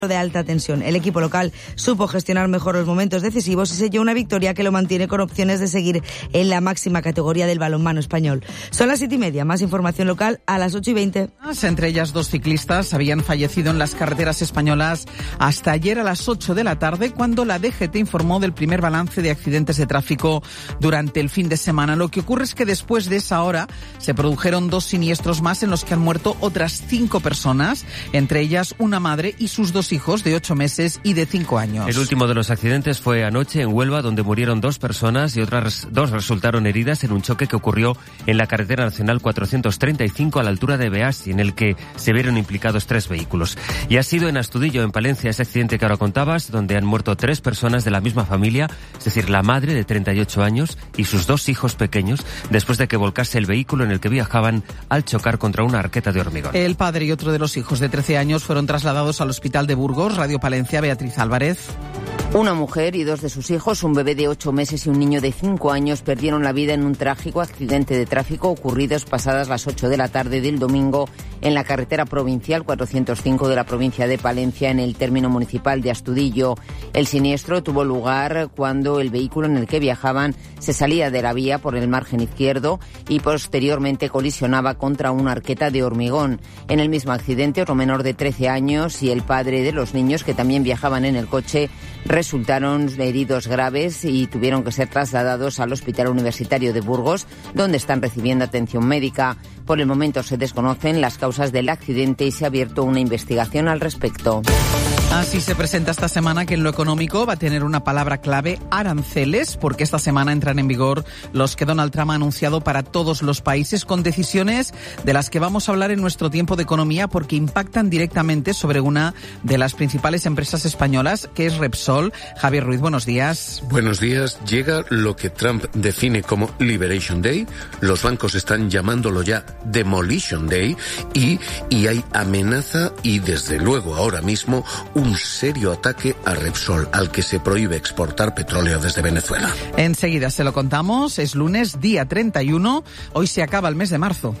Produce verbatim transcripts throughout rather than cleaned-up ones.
de alta tensión. El equipo local supo gestionar mejor los momentos decisivos y selló una victoria que lo mantiene con opciones de seguir en la máxima categoría del balonmano español. Son las siete y media. Más información local a las ocho y veinte. Entre ellas, dos ciclistas habían fallecido en las carreteras españolas hasta ayer a las ocho de la tarde, cuando la D G T informó del primer balance de accidentes de tráfico durante el fin de semana. Lo que ocurre es que después de esa hora se produjeron dos siniestros más en los que han muerto otras cinco personas, entre ellas una madre y sus dos hijos de ocho meses y de cinco años. El último de los accidentes fue anoche en Huelva, donde murieron dos personas y otras dos resultaron heridas en un choque que ocurrió en la carretera nacional cuatrocientos treinta y cinco a la altura de Beasi, en el que se vieron implicados tres vehículos. Y ha sido en Astudillo, en Palencia, ese accidente que ahora contabas, donde han muerto tres personas de la misma familia, es decir, la madre de treinta y ocho años y sus dos hijos pequeños, después de que volcase el vehículo en el que viajaban al chocar contra una arqueta de hormigón. El padre y otro de los hijos de trece años fueron trasladados al hospital de Burgos. Radio Palencia, Beatriz Álvarez. Una mujer y dos de sus hijos, un bebé de ocho meses y un niño de cinco años, perdieron la vida en un trágico accidente de tráfico ocurridos pasadas las ocho de la tarde del domingo en la carretera provincial cuatrocientos cinco de la provincia de Palencia, en el término municipal de Astudillo. El siniestro tuvo lugar cuando el vehículo en el que viajaban se salía de la vía por el margen izquierdo y posteriormente colisionaba contra una arqueta de hormigón. En el mismo accidente, otro menor de trece años y el padre de los niños, que también viajaban en el coche, resultaron heridos graves y tuvieron que ser trasladados al Hospital Universitario de Burgos, donde están recibiendo atención médica. Por el momento se desconocen las causas del accidente y se ha abierto una investigación al respecto. Así se presenta esta semana que en lo económico va a tener una palabra clave: aranceles, porque esta semana entran en vigor los que Donald Trump ha anunciado para todos los países, con decisiones de las que vamos a hablar en nuestro tiempo de economía, porque impactan directamente sobre una de las principales empresas españolas, que es Repsol. Javier Ruiz, buenos días. Buenos días. Llega lo que Trump define como Liberation Day. Los bancos están llamándolo ya Demolition Day y, y hay amenaza y, desde luego, ahora mismo, un serio ataque a Repsol, al que se prohíbe exportar petróleo desde Venezuela. Enseguida se lo contamos. Es lunes, día treinta y uno. Hoy se acaba el mes de marzo.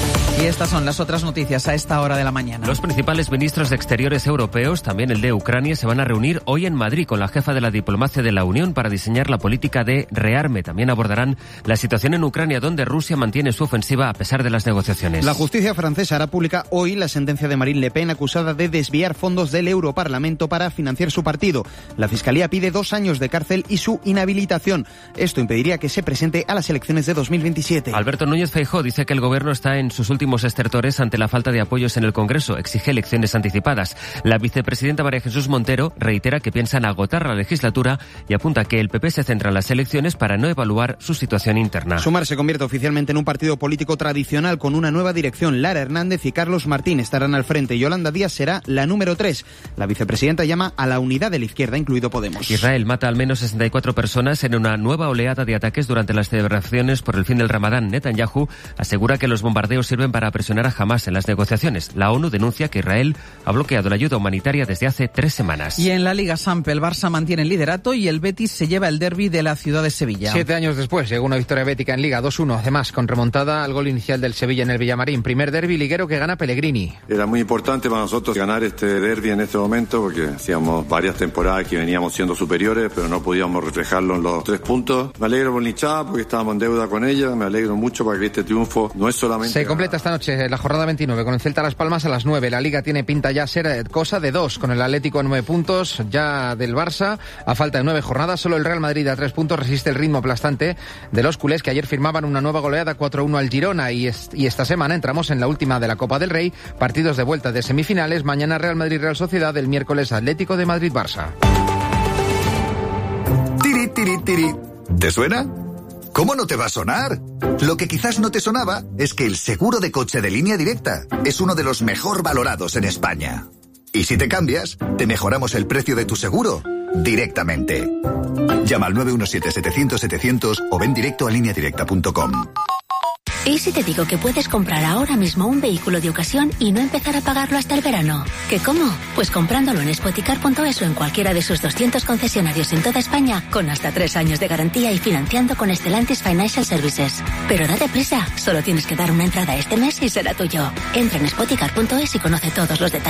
Y estas son las otras noticias a esta hora de la mañana. Los principales ministros de Exteriores europeos, también el de Ucrania, se van a reunir hoy en Madrid con la jefa de la diplomacia de la Unión para diseñar la política de rearme. También abordarán la situación en Ucrania, donde Rusia mantiene su ofensiva a pesar de las negociaciones. La justicia francesa hará pública hoy la sentencia de Marine Le Pen, acusada de desviar fondos del Europarlamento para financiar su partido. La Fiscalía pide dos años de cárcel y su inhabilitación. Esto impediría que se presente a las elecciones de dos mil veintisiete. Alberto Núñez Feijóo dice que el gobierno está en sus últimos estertores ante la falta de apoyos en el Congreso. Exige elecciones anticipadas. La vicepresidenta María Jesús Montero reitera que piensan agotar la legislatura y apunta que el P P se centra en las elecciones para no evaluar su situación interna. Sumar se convierte oficialmente en un partido político tradicional con una nueva dirección. Lara Hernández y Carlos Martín estarán al frente. Yolanda Díaz será la número tres. La vicepresidenta llama a la unidad de la izquierda, incluido Podemos. Israel mata al menos sesenta y cuatro personas en una nueva oleada de ataques durante las celebraciones por el fin del Ramadán. Netanyahu asegura que los bombardeos sirven para presionar a Hamás en las negociaciones. La ONU denuncia que Israel ha bloqueado la ayuda humanitaria desde hace tres semanas. Y en la Liga Sampe, el Barça mantiene el liderato y el Betis se lleva el derbi de la ciudad de Sevilla. Siete años después llegó una victoria bética en Liga, dos uno, además con remontada al gol inicial del Sevilla en el Villamarín. Primer derbi liguero que gana Pellegrini. Era muy importante para nosotros ganar este derbi en este momento, porque hacíamos varias temporadas que veníamos siendo superiores, pero no podíamos reflejarlo en los tres puntos. Me alegro por Lichá, porque estábamos en deuda con ella. Me alegro mucho para que este triunfo no es solamente... Se completa esta noche la jornada veintinueve con el Celta Las Palmas a las nueve. La Liga tiene pinta ya ser cosa de dos, con el Atlético a nueve puntos ya del Barça. A falta de nueve jornadas, solo el Real Madrid a tres puntos resiste el ritmo aplastante de los culés, que ayer firmaban una nueva goleada cuatro uno al Girona. Y, est- y esta semana entramos en la última de la Copa del Rey. Partidos de vuelta de semifinales. Mañana Real Madrid-Real Sociedad, el miércoles Atlético de Madrid-Barça. Tiri, tiri, tiri. ¿Te suena? ¿Cómo no te va a sonar? Lo que quizás no te sonaba es que el seguro de coche de Línea Directa es uno de los mejor valorados en España. Y si te cambias, te mejoramos el precio de tu seguro directamente. Llama al nueve uno siete, setecientos, setecientos o ven directo a línea directa punto com. ¿Y si te digo que puedes comprar ahora mismo un vehículo de ocasión y no empezar a pagarlo hasta el verano? ¿Qué cómo? Pues comprándolo en spoticar punto es o en cualquiera de sus doscientos concesionarios en toda España, con hasta tres años de garantía y financiando con Stellantis Financial Services. Pero date prisa, solo tienes que dar una entrada este mes y será tuyo. Entra en spoticar punto es y conoce todos los detalles.